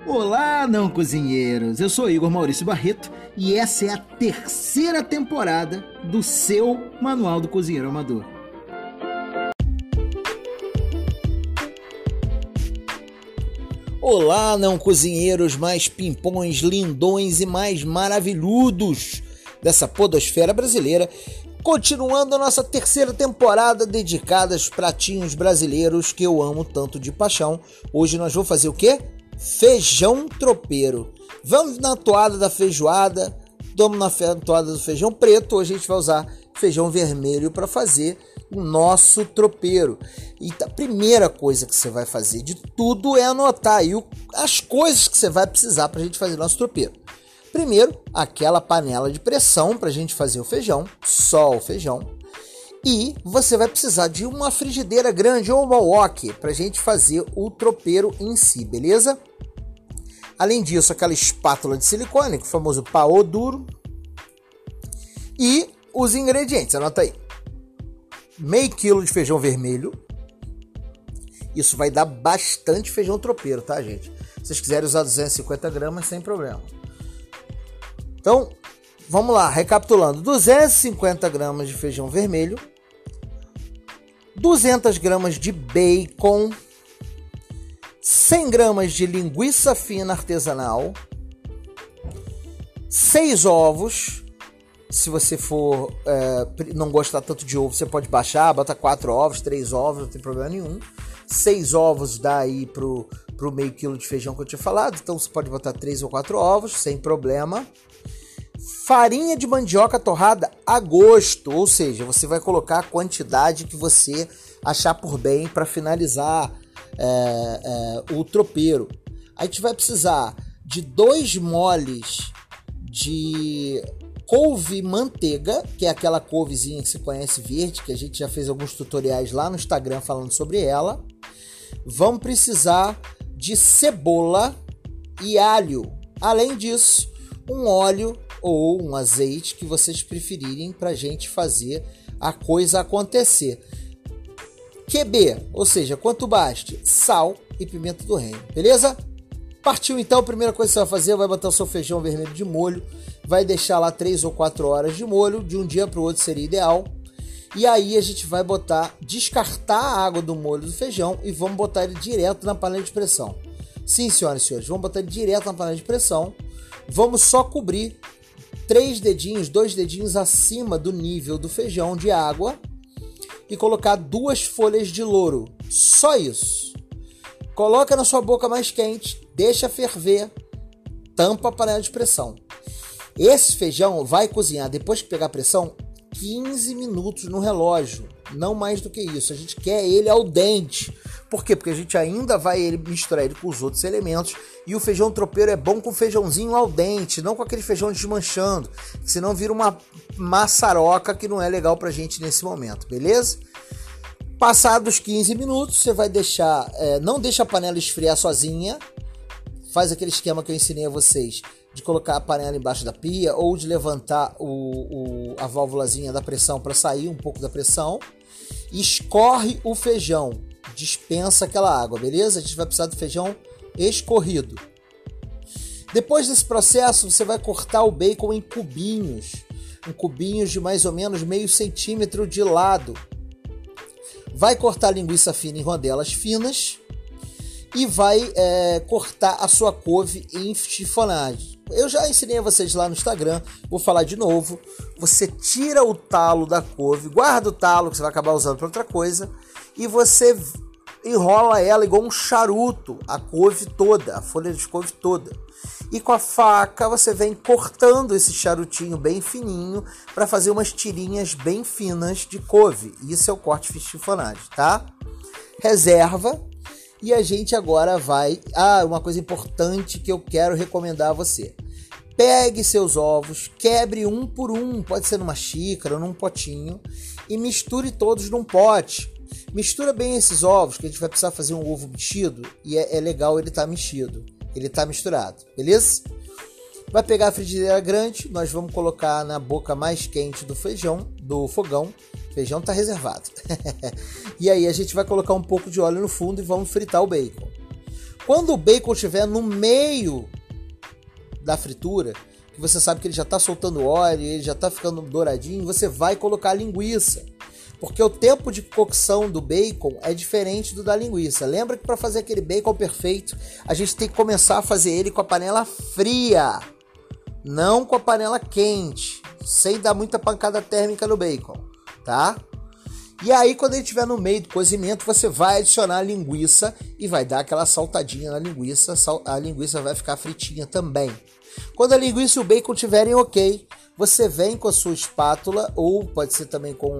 Olá, não cozinheiros! Eu sou Igor Maurício Barreto e essa é a terceira temporada do seu Manual do Cozinheiro Amador. Olá, não cozinheiros mais pimpões, lindões e mais maravilhudos dessa podosfera brasileira, continuando a nossa terceira temporada dedicada aos pratinhos brasileiros que eu amo tanto de paixão. Hoje nós vamos fazer o quê? Feijão tropeiro. Vamos na toada da feijoada, vamos na toada do feijão preto. Hoje a gente vai usar feijão vermelho para fazer o nosso tropeiro. E a primeira coisa que você vai fazer de tudo é anotar aí as coisas que você vai precisar para a gente fazer o nosso tropeiro. Primeiro, aquela panela de pressão para a gente fazer o feijão, só o feijão. E você vai precisar de uma frigideira grande ou uma wok para a gente fazer o tropeiro em si, beleza? Além disso, aquela espátula de silicone, o famoso pau duro. E os ingredientes, anota aí. Meio quilo de feijão vermelho. Isso vai dar bastante feijão tropeiro, tá, gente? Se vocês quiserem usar 250 gramas, sem problema. Então, vamos lá, recapitulando. 250 gramas de feijão vermelho. 200 gramas de bacon, 100 gramas de linguiça fina artesanal, 6 ovos. Se você não gostar tanto de ovo, você pode baixar, bota 4 ovos, 3 ovos, não tem problema nenhum. 6 ovos dá aí pro meio quilo de feijão que eu tinha falado, então você pode botar 3 ou 4 ovos, sem problema. Farinha de mandioca torrada a gosto, ou seja, você vai colocar a quantidade que você achar por bem para finalizar o tropeiro. A gente vai precisar de 2 moles de couve manteiga, que é aquela couvezinha que você conhece verde, que a gente já fez alguns tutoriais lá no Instagram falando sobre ela. Vamos precisar de cebola e alho. Além disso, um óleo ou um azeite que vocês preferirem para a gente fazer a coisa acontecer. QB, ou seja, quanto baste, sal e pimenta do reino, beleza? Partiu então, a primeira coisa que você vai fazer, vai botar o seu feijão vermelho de molho, vai deixar lá 3 ou 4 horas de molho, de um dia para o outro seria ideal. E aí a gente vai descartar a água do molho do feijão e vamos botar ele direto na panela de pressão. Sim, senhoras e senhores, vamos botar ele direto na panela de pressão. Vamos só cobrir 2 dedinhos acima do nível do feijão de água e colocar 2 folhas de louro. Só isso. Coloca na sua boca mais quente, deixa ferver, tampa a panela de pressão. Esse feijão vai cozinhar, depois que pegar a pressão, 15 minutos no relógio. Não mais do que isso. A gente quer ele al dente. Por quê? Porque a gente ainda vai misturar ele com os outros elementos. E o feijão tropeiro é bom com feijãozinho al dente, não com aquele feijão desmanchando. Senão vira uma maçaroca que não é legal pra gente nesse momento, beleza? Passados 15 minutos, você vai deixar... não deixa a panela esfriar sozinha. Faz aquele esquema que eu ensinei a vocês, de colocar a panela embaixo da pia ou de levantar a válvulazinha da pressão para sair um pouco da pressão. Escorre o feijão, dispensa aquela água, beleza? A gente vai precisar do feijão escorrido. Depois desse processo, você vai cortar o bacon em cubinhos de mais ou menos meio centímetro de lado. Vai cortar a linguiça fina em rodelas finas e vai cortar a sua couve em chiffonagem. Eu já ensinei a vocês lá no Instagram, vou falar de novo. Você tira o talo da couve, guarda o talo que você vai acabar usando para outra coisa e você enrola ela igual um charuto, a couve toda, a folha de couve toda. E com a faca você vem cortando esse charutinho bem fininho para fazer umas tirinhas bem finas de couve. Isso é o corte de chiffonagem, tá? Reserva. E a gente agora vai... uma coisa importante que eu quero recomendar a você. Pegue seus ovos, quebre um por um, pode ser numa xícara ou num potinho, e misture todos num pote. Mistura bem esses ovos, que a gente vai precisar fazer um ovo mexido, e é legal ele estar mexido, ele tá misturado, beleza? Vai pegar a frigideira grande, nós vamos colocar na boca mais quente do fogão. O feijão tá reservado. E aí a gente vai colocar um pouco de óleo no fundo e vamos fritar o bacon. Quando o bacon estiver no meio da fritura, que você sabe que ele já está soltando óleo, ele já está ficando douradinho, você vai colocar a linguiça. Porque o tempo de cocção do bacon é diferente do da linguiça. Lembra que para fazer aquele bacon perfeito, a gente tem que começar a fazer ele com a panela fria, não com a panela quente, sem dar muita pancada térmica no bacon, tá? E aí, quando ele estiver no meio do cozimento, você vai adicionar a linguiça e vai dar aquela saltadinha na linguiça. A linguiça vai ficar fritinha também. Quando a linguiça e o bacon estiverem ok, você vem com a sua espátula, ou pode ser também com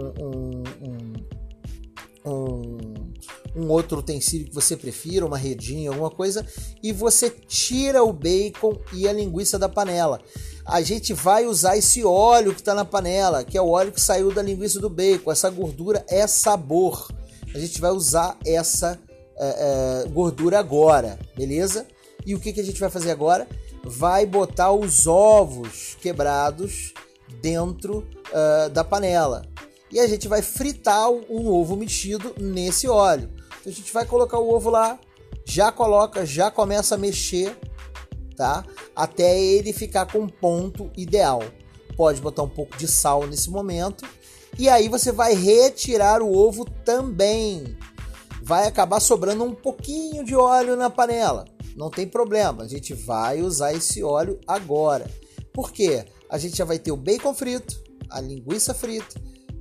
um outro utensílio que você prefira, uma redinha, alguma coisa, e você tira o bacon e a linguiça da panela. A gente vai usar esse óleo que está na panela, que é o óleo que saiu da linguiça do bacon. Essa gordura é sabor. A gente vai usar essa gordura agora, beleza? E o que a gente vai fazer agora? Vai botar os ovos quebrados dentro da panela. E a gente vai fritar o ovo mexido nesse óleo. Então a gente vai colocar o ovo lá, já começa a mexer, tá? Até ele ficar com um ponto ideal. Pode botar um pouco de sal nesse momento. E aí você vai retirar o ovo também. Vai acabar sobrando um pouquinho de óleo na panela. Não tem problema, a gente vai usar esse óleo agora. Por quê? A gente já vai ter o bacon frito, a linguiça frita,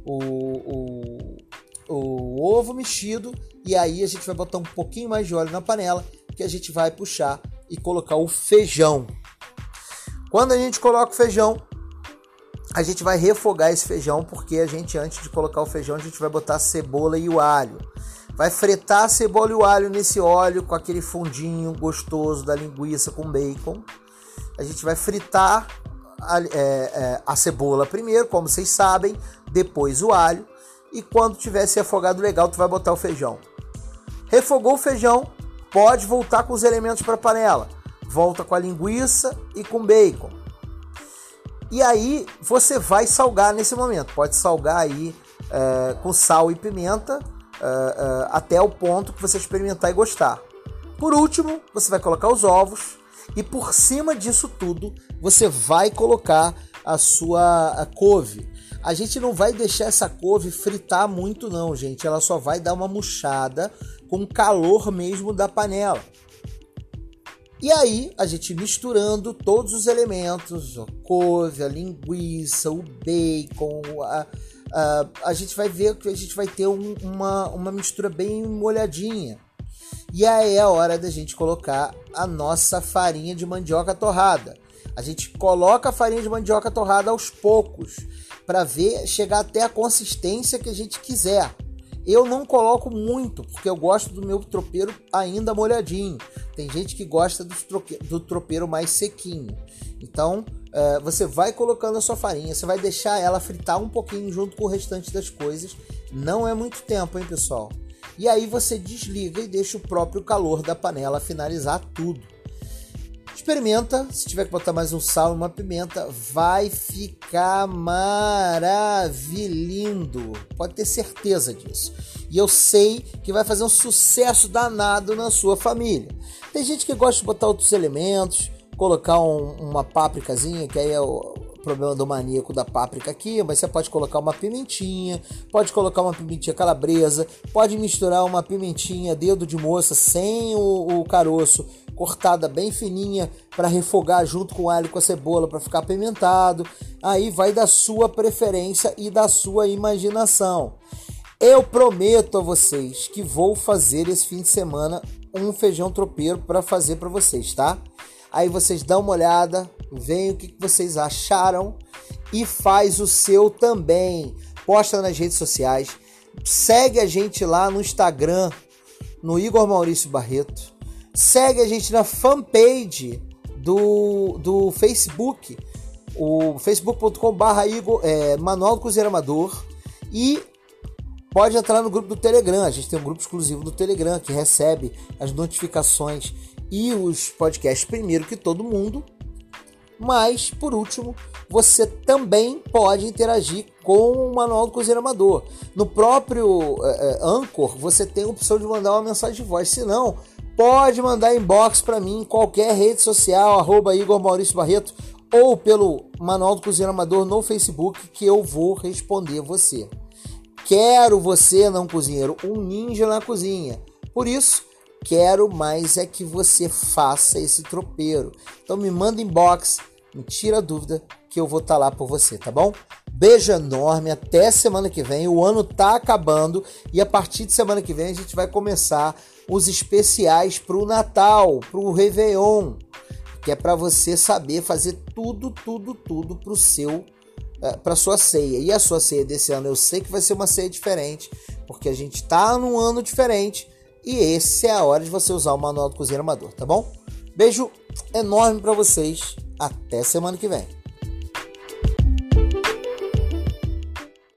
o ovo mexido, e aí a gente vai botar um pouquinho mais de óleo na panela, que a gente vai puxar e colocar o feijão. Quando a gente coloca o feijão, a gente vai refogar esse feijão, porque a gente, antes de colocar o feijão, a gente vai botar a cebola e o alho. Vai fretar a cebola e o alho nesse óleo com aquele fundinho gostoso da linguiça com bacon. A gente vai fritar a cebola primeiro, como vocês sabem, depois o alho. E quando tiver se afogado legal, tu vai botar o feijão. Refogou o feijão, pode voltar com os elementos para a panela. Volta com a linguiça e com bacon. E aí você vai salgar nesse momento. Pode salgar aí com sal e pimenta, até o ponto que você experimentar e gostar. Por último, você vai colocar os ovos e por cima disso tudo você vai colocar a sua couve. A gente não vai deixar essa couve fritar muito não, gente. Ela só vai dar uma murchada com o calor mesmo da panela. E aí, a gente misturando todos os elementos, a couve, a linguiça, o bacon, a gente vai ver que a gente vai ter uma mistura bem molhadinha. E aí é a hora da gente colocar a nossa farinha de mandioca torrada. A gente coloca a farinha de mandioca torrada aos poucos, para chegar até a consistência que a gente quiser. Eu não coloco muito, porque eu gosto do meu tropeiro ainda molhadinho. Tem gente que gosta do tropeiro mais sequinho. Então, você vai colocando a sua farinha, você vai deixar ela fritar um pouquinho junto com o restante das coisas. Não é muito tempo, hein, pessoal? E aí você desliga e deixa o próprio calor da panela finalizar tudo. Experimenta, se tiver que botar mais um sal e uma pimenta, vai ficar maravilhoso. Pode ter certeza disso. E eu sei que vai fazer um sucesso danado na sua família. Tem gente que gosta de botar outros elementos, colocar uma pápricazinha, que aí é o problema do maníaco da páprica aqui, mas você pode colocar uma pimentinha, pode colocar uma pimentinha calabresa, pode misturar uma pimentinha dedo de moça sem o caroço, cortada bem fininha para refogar junto com o alho e com a cebola para ficar apimentado. Aí vai da sua preferência e da sua imaginação. Eu prometo a vocês que vou fazer esse fim de semana um feijão tropeiro para fazer para vocês, tá? Aí vocês dão uma olhada, veem o que vocês acharam e faz o seu também. Posta nas redes sociais, segue a gente lá no Instagram, no Igor Maurício Barreto. Segue a gente na fanpage do Facebook, o facebook.com/Igor, Manual do Cozinheiro Amador, e pode entrar no grupo do Telegram. A gente tem um grupo exclusivo do Telegram que recebe as notificações e os podcasts primeiro que todo mundo. Mas, por último, você também pode interagir com o Manual do Cozinheiro Amador. No próprio Anchor, você tem a opção de mandar uma mensagem de voz. Se não, pode mandar inbox para mim em qualquer rede social, @Igor Maurício Barreto, ou pelo Manual do Cozinheiro Amador no Facebook, que eu vou responder você. Quero você, não cozinheiro, um ninja na cozinha. Por isso, quero mais é que você faça esse tropeiro. Então me manda inbox, me tira a dúvida, que eu vou estar lá por você, tá bom? Beijo enorme, até semana que vem. O ano tá acabando e a partir de semana que vem a gente vai começar os especiais pro Natal, pro Réveillon, que é para você saber fazer tudo pro seu, para sua ceia. E a sua ceia desse ano eu sei que vai ser uma ceia diferente, porque a gente tá num ano diferente e esse é a hora de você usar o Manual do Cozinheiro Amador, tá bom? Beijo enorme para vocês, até semana que vem.